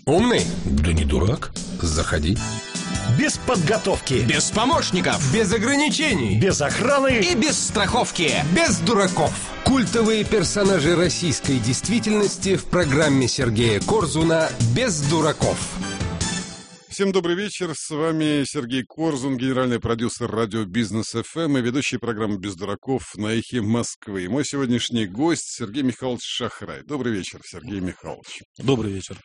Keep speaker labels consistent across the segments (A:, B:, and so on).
A: Умный?
B: Да не дурак.
A: Заходи.
C: Без подготовки,
D: без помощников,
A: без ограничений,
C: без охраны
D: и без страховки,
A: без дураков. Культовые персонажи российской действительности в программе Сергея Корзуна «Без дураков».
E: Всем добрый вечер, с вами Сергей Корзун, генеральный продюсер радио Бизнес ФМ и ведущий программы «Без дураков» на эхе Москвы. Мой сегодняшний гость Сергей Михайлович Шахрай. Добрый вечер, Сергей Михайлович.
B: Добрый вечер.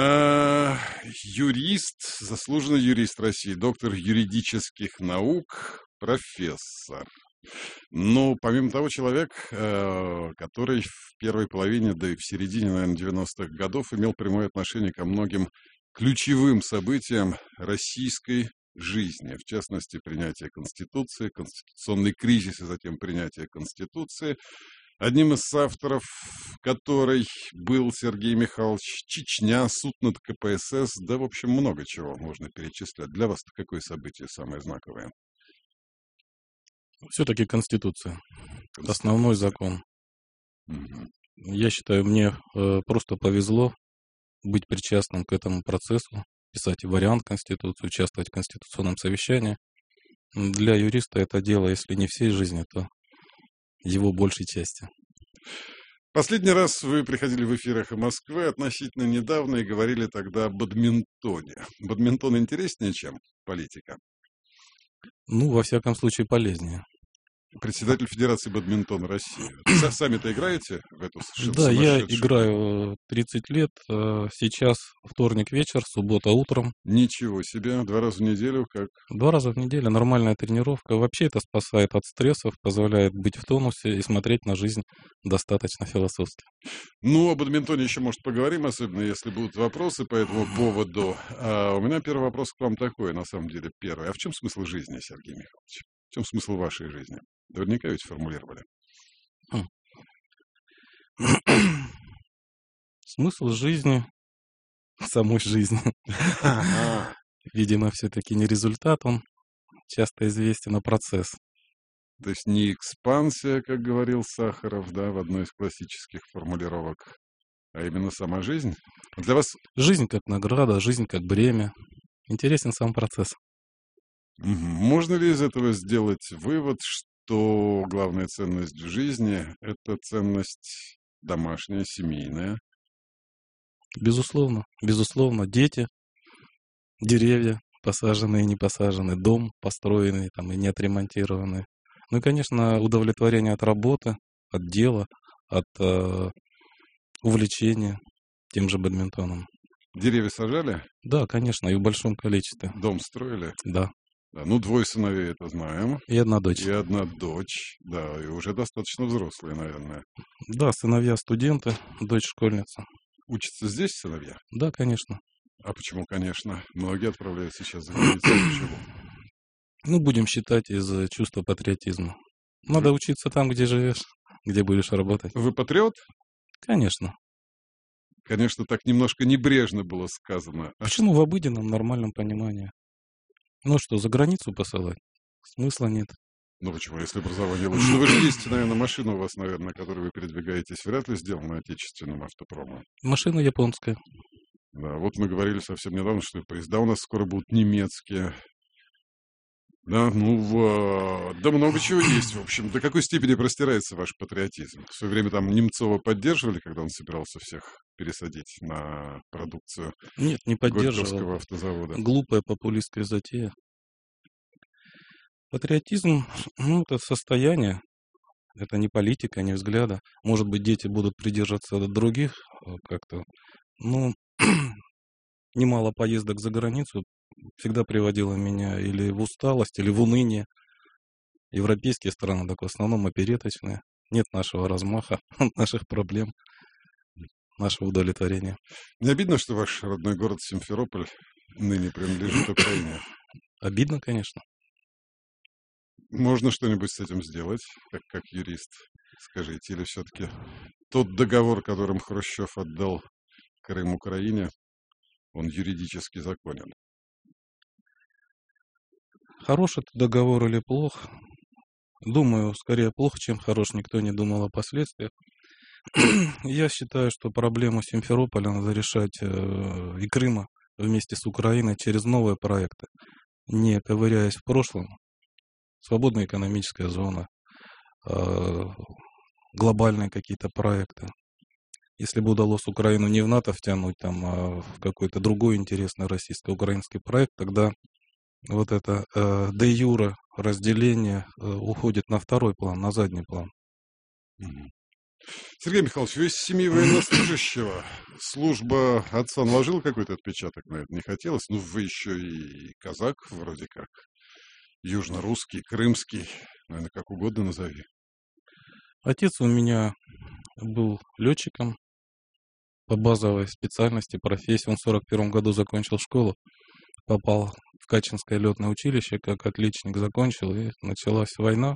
E: Юрист, заслуженный юрист России, доктор юридических наук, профессор. Но помимо того, человек, который в первой половине, да и в середине, наверное, 90-х годов имел прямое отношение ко многим ключевым событиям российской жизни, в частности, принятие Конституции, конституционный кризис и затем принятие Конституции, одним из авторов которой был Сергей Михайлович, Чечня, суд над КПСС, да, в общем, много чего можно перечислять. Для вас какое событие самое знаковое?
B: Все-таки Конституция. Основной закон.
E: Угу.
B: Я считаю, мне просто повезло быть причастным к этому процессу, писать вариант Конституции, участвовать в конституционном совещании. Для юриста это дело, если не всей жизни, то его большей части.
E: Последний раз вы приходили в эфир «Эхо Москвы» относительно недавно и говорили тогда о бадминтоне. Бадминтон интереснее, чем политика?
B: Ну, во всяком случае, полезнее.
E: Председатель Федерации бадминтона России. Сами-то играете в эту
B: Да, я играю 30 лет. Сейчас вторник вечер, суббота утром.
E: Ничего себе, 2 раза в неделю как?
B: 2 раза в неделю, нормальная тренировка. Вообще это спасает от стрессов, позволяет быть в тонусе и смотреть на жизнь достаточно философски.
E: Ну, о бадминтоне еще, может, поговорим, особенно если будут вопросы по этому поводу. У меня первый вопрос к вам такой, на самом деле, первый. А в чем смысл жизни, Сергей Михайлович? В чем смысл вашей жизни? Наверняка ведь формулировали.
B: Смысл жизни, самой жизни. Видимо, все-таки не результат, он часто известен, а процесс.
E: То есть не экспансия, как говорил Сахаров, да, в одной из классических формулировок, а именно сама жизнь. Для вас...
B: Жизнь как награда, жизнь как бремя. Интересен сам процесс.
E: Можно ли из этого сделать вывод, что главная ценность в жизни – это ценность домашняя, семейная?
B: Безусловно. Безусловно. Дети, деревья, посаженные и не посаженные, дом построенный там, и не отремонтированный. Ну и, конечно, удовлетворение от работы, от дела, от увлечения тем же бадминтоном.
E: Деревья сажали?
B: Да, конечно, и в большом количестве.
E: Дом строили?
B: Да.
E: Да, ну, 2 сыновей, это знаем.
B: И 1 дочь.
E: И 1 дочь, да, и уже достаточно взрослые, наверное.
B: Да, сыновья студенты, дочь школьница.
E: Учатся здесь сыновья?
B: Да, конечно.
E: А почему, конечно? Многие отправляются сейчас за границу. Почему?
B: Ну, будем считать из чувства патриотизма. Надо учиться там, где живешь, где будешь работать.
E: Вы патриот?
B: Конечно.
E: Конечно, так немножко небрежно было сказано.
B: Почему в обыденном, нормальном понимании? Ну что, за границу посылать? Смысла нет.
E: Ну почему, если образование лучше? Ну вы же ездите, наверное, машина у вас, наверное, которой вы передвигаетесь, вряд ли сделана отечественным автопромом.
B: Машина японская.
E: Да, вот мы говорили совсем недавно, что поезда у нас скоро будут немецкие. Да, ну, да много чего есть, в общем. До какой степени простирается ваш патриотизм? В свое время там Немцова поддерживали, когда он собирался всех пересадить на продукцию
B: Нет, не поддерживал.
E: Горьковского автозавода.
B: Глупая популистская затея. Патриотизм, ну, это состояние, это не политика, не взгляда. Может быть, дети будут придерживаться других как-то. Ну, немало поездок за границу всегда приводило меня или в усталость, или в уныние. Европейские страны, так в основном опереточные. Нет нашего размаха, наших проблем, нашего удовлетворения.
E: Не обидно, что ваш родной город Симферополь ныне принадлежит Украине?
B: Обидно, конечно.
E: Можно что-нибудь с этим сделать, как юрист, скажите? Или все-таки тот договор, которым Хрущев отдал Крым Украине, он юридически законен?
B: Хорош это договор или плох? Думаю, скорее плохо, чем хорош. Никто не думал о последствиях. Я считаю, что проблему Симферополя надо решать и Крыма вместе с Украиной через новые проекты, не ковыряясь в прошлом. Свободная экономическая зона, глобальные какие-то проекты. Если бы удалось Украину не в НАТО втянуть, там, а в какой-то другой интересный российско-украинский проект, тогда вот это де-юре разделение уходит на второй план, на задний план.
E: Мгм. Сергей Михайлович, вы из семьи военнослужащего. Служба отца наложила какой-то отпечаток на это? Не хотелось? Ну, вы еще и казак вроде как. Южно-русский, крымский. Наверное, как угодно назови.
B: Отец у меня был летчиком по базовой специальности, профессии. Он в 1941 году закончил школу, попал в Качинское летное училище, как отличник закончил, и началась война.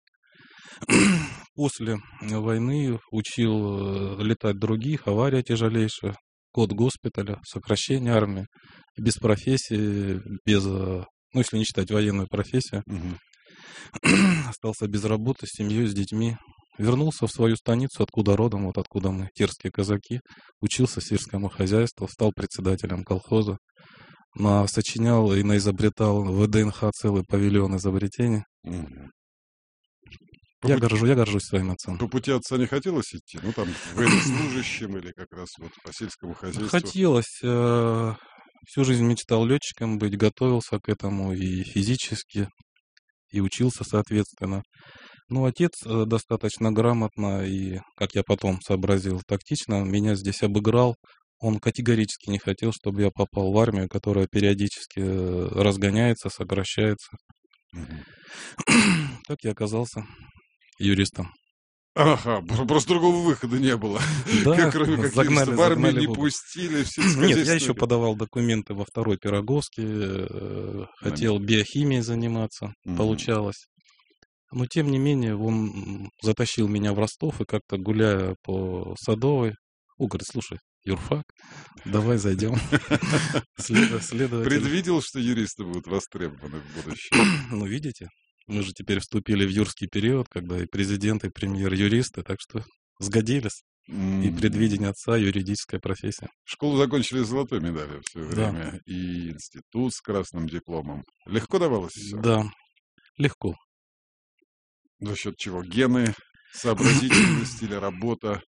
B: После войны учил летать других, авария тяжелейшая, год госпиталя, сокращение армии. Без профессии, без, ну, если не считать военную профессию,
E: Мгм.
B: остался без работы, с семьей, с детьми. Вернулся в свою станицу, откуда родом, вот откуда мы, терские казаки. Учился сельскому хозяйству, стал председателем колхоза. Сочинял и наизобретал в ВДНХ целый павильон изобретений.
E: Мгм.
B: Я
E: По
B: горжусь своим отцом.
E: По пути отца не хотелось идти? Ну, там, военнослужащим или как раз вот по сельскому хозяйству?
B: Хотелось. Всю жизнь мечтал летчиком быть, готовился к этому и физически, и учился, соответственно. Но отец достаточно грамотно и, как я потом сообразил, тактично меня здесь обыграл. Он категорически не хотел, чтобы я попал в армию, которая периодически разгоняется, сокращается.
E: Мгм.
B: Так я оказался юристом.
E: Ага, просто другого выхода не было.
B: Да,
E: Кроме как
B: загнали,
E: юриста в армию
B: загнали
E: не
B: в угол.
E: пустили. Все
B: Нет, я еще подавал документы во второй Пироговске, хотел биохимией заниматься,
E: Мгм.
B: получалось. Но, тем не менее, он затащил меня в Ростов, и как-то гуляя по Садовой, говорит, слушай, юрфак, давай зайдем. Следователь.
E: Предвидел, что юристы будут востребованы в будущем.
B: Ну, видите, мы же теперь вступили в юрский период, когда и президент, и премьер юристы, так что сгодились. И
E: Мгм.
B: предвидение отца, юридическая профессия.
E: Школу закончили с золотой медалью все
B: Да.
E: время. И институт с красным дипломом. Легко давалось все?
B: Да, легко.
E: За счет чего? Гены, сообразительность или работа?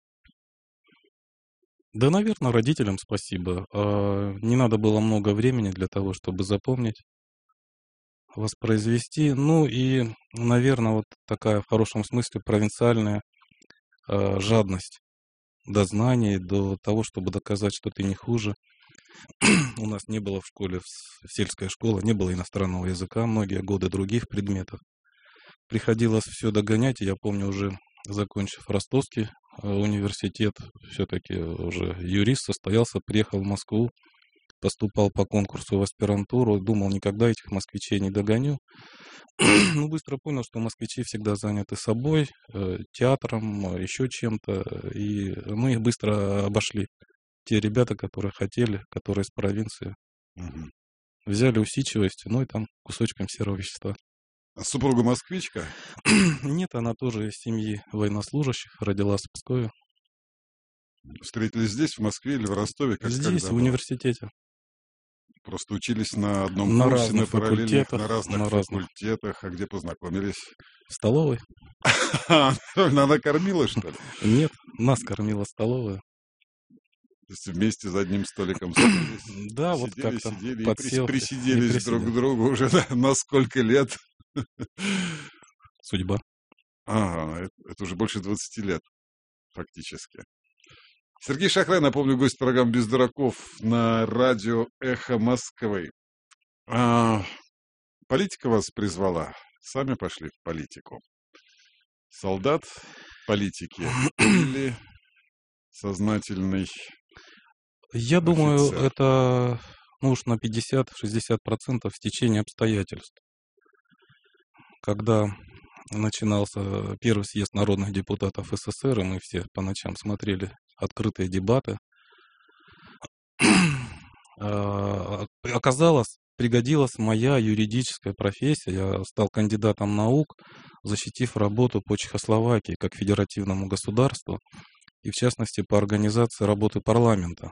B: Да, наверное, родителям спасибо. Не надо было много времени для того, чтобы запомнить, воспроизвести. Ну и, наверное, вот такая в хорошем смысле провинциальная жадность до знаний, до того, чтобы доказать, что ты не хуже. У нас не было в школе, в сельской школе, не было иностранного языка, многие годы других предметов. Приходилось все догонять, и я помню, уже закончив Ростовский университет, все-таки уже юрист состоялся, приехал в Москву, поступал по конкурсу в аспирантуру, думал, никогда этих москвичей не догоню. Ну, быстро понял, что москвичи всегда заняты собой, театром, еще чем-то, и мы их быстро обошли. Те ребята, которые хотели, которые из провинции,
E: Мгм.
B: взяли усидчивость, ну и там кусочком серого вещества.
E: А супруга москвичка?
B: Нет, она тоже из семьи военнослужащих, родилась в Пскове.
E: Встретились здесь, в Москве или в Ростове?
B: Здесь,
E: когда
B: в
E: было?
B: университете.
E: Просто учились на одном
B: На
E: курсе,
B: разных
E: на параллельных,
B: факультетах,
E: на разных
B: на разных.
E: факультетах. А где познакомились?
B: В столовой?
E: Она кормила, что ли?
B: Нет, нас кормила столовая.
E: То есть вместе за одним столиком садились,
B: Да, вот
E: сидели,
B: как-то
E: сидели и
B: подсел,
E: присиделись друг к другу уже на сколько лет?
B: Судьба.
E: Ага, это уже больше 20 лет, фактически. Сергей Шахрай, напомню, гость программы «Без дураков» на радио «Эхо Москвы». Политика вас призвала, сами пошли в политику. Солдат политики или сознательный
B: Я думаю,
E: офицер?
B: это, ну уж на 50-60% стечение обстоятельств. Когда начинался первый съезд народных депутатов СССР, и мы все по ночам смотрели открытые дебаты, оказалось, пригодилась моя юридическая профессия. Я стал кандидатом наук, защитив работу по Чехословакии как федеративному государству. и в частности по организации работы парламента.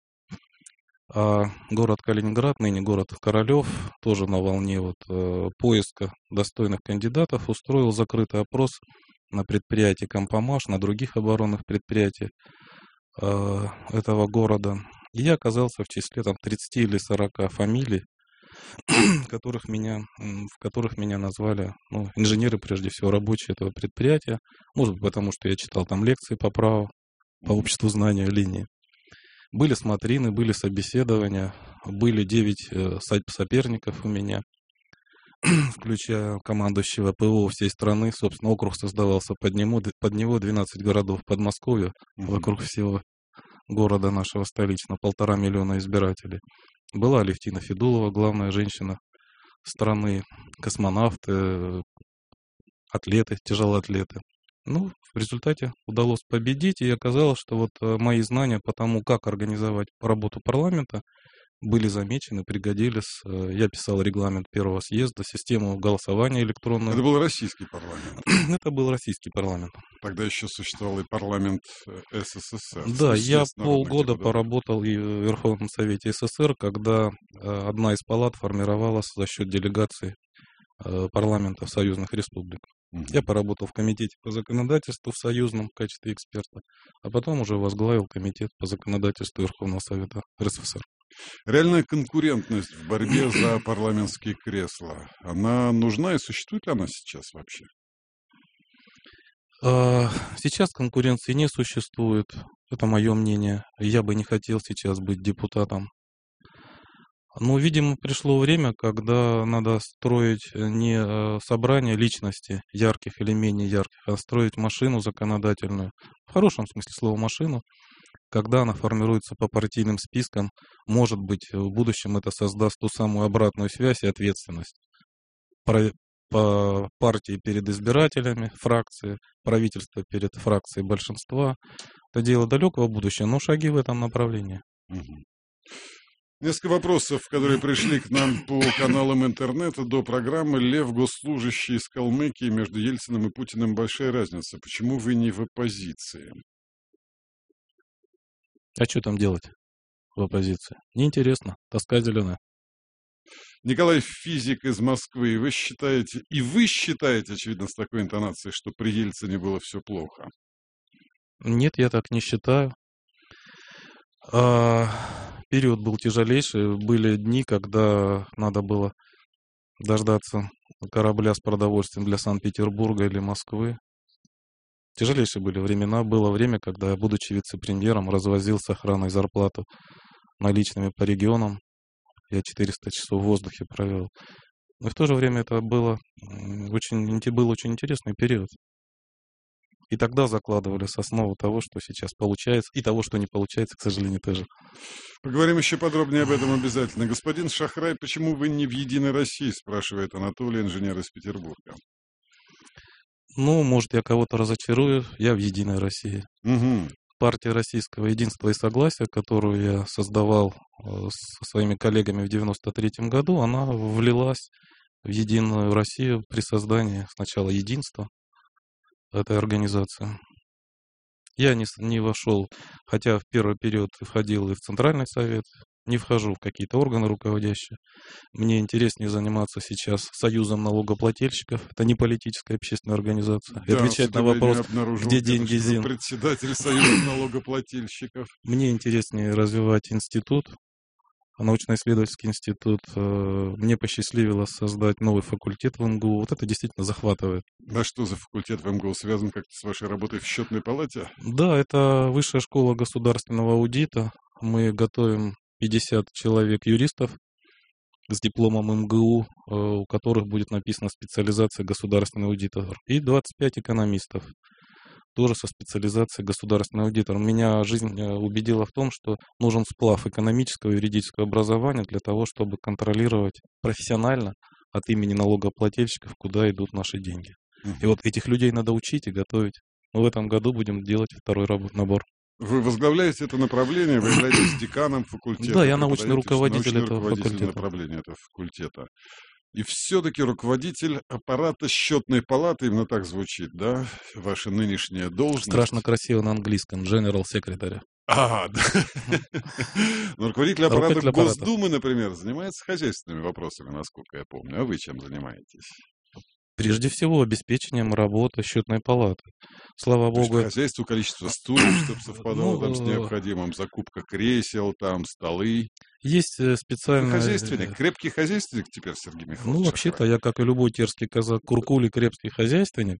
B: А город Калининград, ныне город Королев, тоже на волне поиска достойных кандидатов, устроил закрытый опрос на предприятии Компомаш, на других оборонных предприятиях этого города. И я оказался в числе 30 или 40 фамилий, в которых меня назвали, инженеры, прежде всего, рабочие этого предприятия. Может быть, потому что я читал там лекции по праву, по обществу знания линии. Были смотрины, были собеседования, были 9 соперников у меня, включая командующего ПВО всей страны. Собственно, округ создавался под него 12 городов Подмосковья, вокруг всего города нашего столичного, 1,5 миллиона избирателей. Была Алевтина Федулова, главная женщина страны, космонавты, атлеты, тяжелоатлеты. В результате удалось победить, и оказалось, что мои знания по тому, как организовать работу парламента, были замечены, пригодились. Я писал регламент первого съезда, систему голосования электронную.
E: Это был российский парламент.
B: Это был российский парламент.
E: Тогда еще существовал и парламент СССР.
B: Да, я полгода поработал и в Верховном Совете СССР, когда одна из палат формировалась за счет делегаций парламентов союзных республик. Я поработал в комитете по законодательству в союзном в качестве эксперта, а потом уже возглавил комитет по законодательству Верховного Совета РСФСР.
E: Реальная конкурентность в борьбе за парламентские кресла, она нужна и существует ли она сейчас вообще?
B: Сейчас конкуренции не существует, это мое мнение. Я бы не хотел сейчас быть депутатом. Но, видимо, пришло время, когда надо строить не собрание личностей, ярких или менее ярких, а строить машину законодательную, в хорошем смысле слова машину. Когда она формируется по партийным спискам, может быть, в будущем это создаст ту самую обратную связь и ответственность. По партии перед избирателями, фракции, правительство перед фракцией большинства. Это дело далекого будущего, но шаги в этом направлении.
E: Несколько вопросов, которые пришли к нам по каналам интернета до программы. Лев, госслужащий из Калмыкии, между Ельциным и Путиным большая разница. Почему вы не в оппозиции?
B: А что там делать в оппозиции? Неинтересно. Тоска зеленая.
E: Николай, физик из Москвы. Вы считаете, очевидно, с такой интонацией, что при Ельцине было все плохо?
B: Нет, я так не считаю. Период был тяжелейший. Были дни, когда надо было дождаться корабля с продовольствием для Санкт-Петербурга или Москвы. Тяжелейшие были времена. Было время, когда я, будучи вице-премьером, развозил с охраной зарплату наличными по регионам. Я 400 часов в воздухе провел. Но в то же время это был очень интересный период. И тогда закладывались основы того, что сейчас получается, и того, что не получается, к сожалению, тоже.
E: Поговорим еще подробнее об этом обязательно. Господин Шахрай, почему вы не в «Единой России?» спрашивает Анатолий, инженер из Петербурга.
B: Может, я кого-то разочарую, я в «Единой России». Партия российского единства и согласия, которую я создавал со своими коллегами в 1993 году, она влилась в «Единую Россию» при создании сначала единства этой организации. Я не вошел, хотя в первый период входил и в Центральный совет, не вхожу в какие-то органы руководящие. Мне интереснее заниматься сейчас Союзом налогоплательщиков. Это не политическая общественная организация. И отвечать на вопрос, где деньги ЗИН.
E: Председатель Союза налогоплательщиков.
B: Мне интереснее развивать институт, научно-исследовательский институт. Мне посчастливилось создать новый факультет в МГУ. Вот это действительно захватывает.
E: А что за факультет в МГУ? Связан как-то с вашей работой в счетной палате?
B: Да, это Высшая школа государственного аудита. Мы готовим 50 человек юристов с дипломом МГУ, у которых будет написана специализация государственный аудитор. И 25 экономистов, тоже со специализацией государственный аудитор. Меня жизнь убедила в том, что нужен сплав экономического и юридического образования для того, чтобы контролировать профессионально от имени налогоплательщиков, куда идут наши деньги. И вот этих людей надо учить и готовить. Мы в этом году будем делать второй набор.
E: Вы возглавляете это направление, вы являетесь деканом факультета.
B: Да, я научный руководитель этого факультета.
E: Направления этого факультета. И все-таки руководитель аппарата счетной палаты, именно так звучит, да, ваша нынешняя должность.
B: Страшно красиво на английском. General Secretary.
E: Да. Но руководитель аппарата
B: Руководитель аппарата.
E: Госдумы, например, занимается хозяйственными вопросами, насколько я помню. А вы чем занимаетесь?
B: Прежде всего, обеспечением работы счетной палаты. Слава
E: То есть
B: богу,
E: хозяйство, количество стульев, чтобы совпадало там с
B: Ну,
E: необходимым, закупка кресел, там, столы.
B: есть
E: Вы
B: специальная...
E: хозяйственник, крепкий хозяйственник теперь, Сергей Михайлович.
B: вообще-то, я, как и любой терский казак, куркуль и крепкий хозяйственник,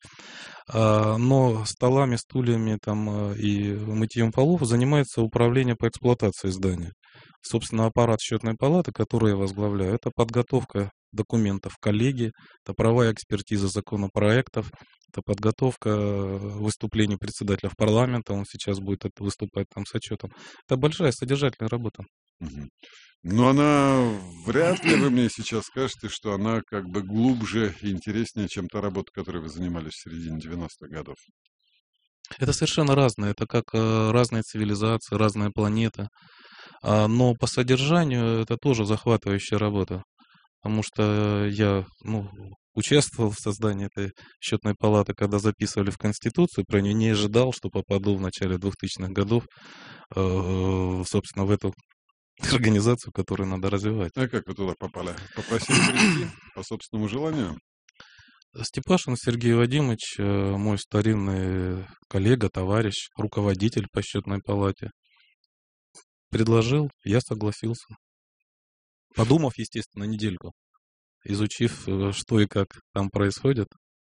B: но столами, стульями там, и мытьем полов занимается управление по эксплуатации здания. Собственно, аппарат счетной палаты, который я возглавляю, это подготовка документов коллегии, это правовая экспертиза законопроектов, это подготовка выступлений председателя в парламента, он сейчас будет выступать там с отчетом. Это большая содержательная работа.
E: Мгм. Но она, вряд ли вы мне сейчас скажете, что она как бы глубже и интереснее, чем та работа, которой вы занимались в середине 90-х годов.
B: Это совершенно разное, это как разные цивилизации, разная планета. Но по содержанию это тоже захватывающая работа, потому что я участвовал в создании этой счетной палаты, когда записывали в Конституцию, про нее не ожидал, что попаду в начале 2000-х годов, собственно, в эту организацию, которую надо развивать.
E: А как вы туда попали? Попросили прийти по собственному желанию?
B: Степашин Сергей Вадимович, мой старинный коллега, товарищ, руководитель по счетной палате, предложил, я согласился. Подумав, естественно, недельку, изучив, что и как там происходит.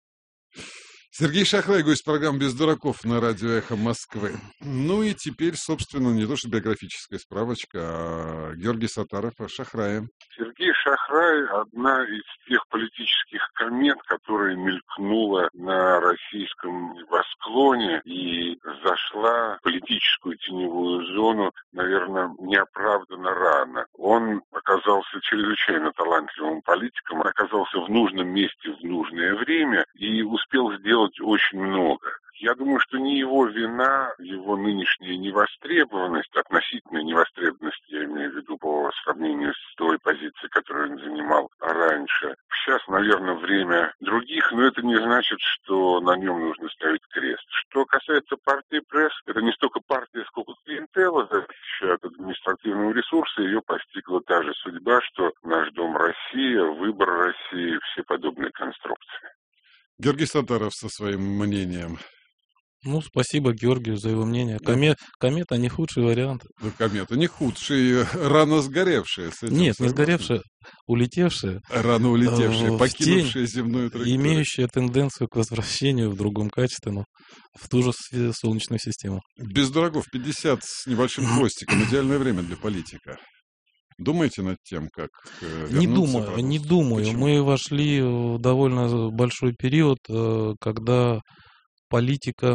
E: Сергей Шахрай, гость программы «Без дураков» на радио «Эхо Москвы». Ну и теперь, собственно, не то что биографическая справочка, а Георгий Саттаров о Шахрае.
F: Сергей Шахрай – одна из тех политических комет, которая мелькнула на российском небосклоне и зашла в политическую теневую зону, наверное, неоправданно рано. Он оказался чрезвычайно талантливым политиком, оказался в нужном месте в нужное время и успел сделать очень много. Я думаю, что не его вина, его нынешняя невостребованность, относительная невостребованность, я имею в виду по сравнению с той позицией, которую он занимал раньше. Сейчас, наверное, время других, но это не значит, что на нем нужно ставить крест. Что касается партии пресс, это не столько партия, сколько клиентела, зависящая от административного ресурса, ее постигла та же судьба, что наш Дом Россия, Выбор России, все подобные конструкции.
E: Георгий Саттаров со своим мнением.
B: Спасибо Георгию за его мнение. Комета не худший вариант.
E: Да, комета не худшие, рано сгоревшие. С этим
B: Нет, не
E: согласен.
B: сгоревшие, улетевшие,
E: Рано улетевшие,
B: в
E: покинувшие земную траекторию.
B: имеющие тенденцию к возвращению в другом качестве, но в ту же Солнечную систему.
E: Без дураков, 50 с небольшим хвостиком. Идеальное время для политика. Думаете над тем, как
B: Не
E: вернуться?
B: думаю.
E: Почему?
B: Мы вошли в довольно большой период, когда политика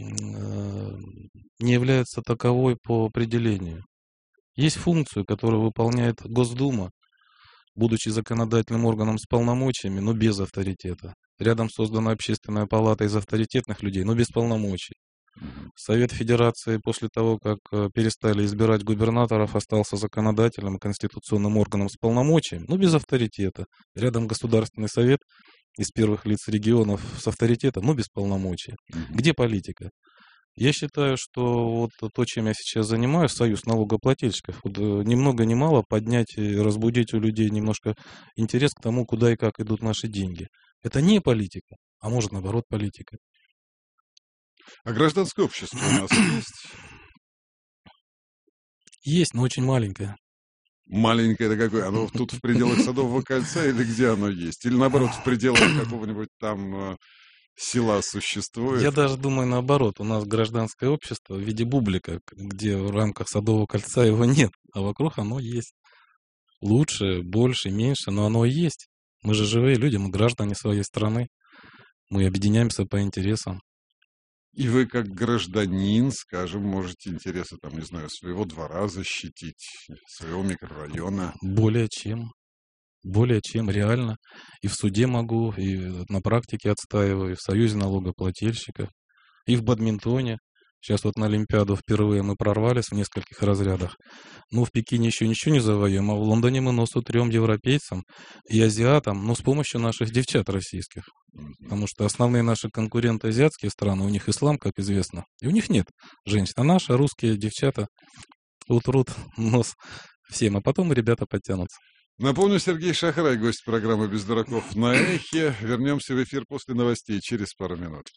B: не является таковой по определению. Есть функцию, которую выполняет Госдума, будучи законодательным органом с полномочиями, но без авторитета. Рядом создана общественная палата из авторитетных людей, но без полномочий. Совет Федерации после того, как перестали избирать губернаторов, остался законодательным и конституционным органом с полномочиями, но без авторитета. Рядом Государственный совет из первых лиц регионов с авторитетом, но без полномочий. Где политика? Я считаю, что вот то, чем я сейчас занимаюсь, союз налогоплательщиков, ни много ни мало поднять и разбудить у людей немножко интерес к тому, куда и как идут наши деньги. Это не политика, а может, наоборот, политика.
E: А гражданское общество у нас есть?
B: Есть, но очень маленькое.
E: Маленькое это какое? Оно тут в пределах Садового кольца или где оно есть? Или наоборот, в пределах какого-нибудь там села существует?
B: Я даже думаю наоборот. У нас гражданское общество в виде бублика, где в рамках Садового кольца его нет, а вокруг оно есть. Лучше, больше, меньше, но оно есть. Мы же живые люди, мы граждане своей страны. Мы объединяемся по интересам.
E: И вы, как гражданин, скажем, можете интересы, там, не знаю, своего двора защитить, своего микрорайона. Более чем,
B: реально. И в суде могу, и на практике отстаиваю, и в Союзе налогоплательщиков, и в бадминтоне. Сейчас вот на Олимпиаду впервые мы прорвались в нескольких разрядах. Ну, в Пекине еще ничего не завоюем, а в Лондоне мы нос утрем европейцам и азиатам, но с помощью наших девчат российских. Потому что основные наши конкуренты азиатские страны, у них ислам, как известно, и у них нет женщин. А наши русские девчата утрут нос всем, а потом и ребята подтянутся.
E: Напомню, Сергей Шахрай, гость программы «Без дураков» на Эхе. Вернемся в эфир после новостей через пару минут.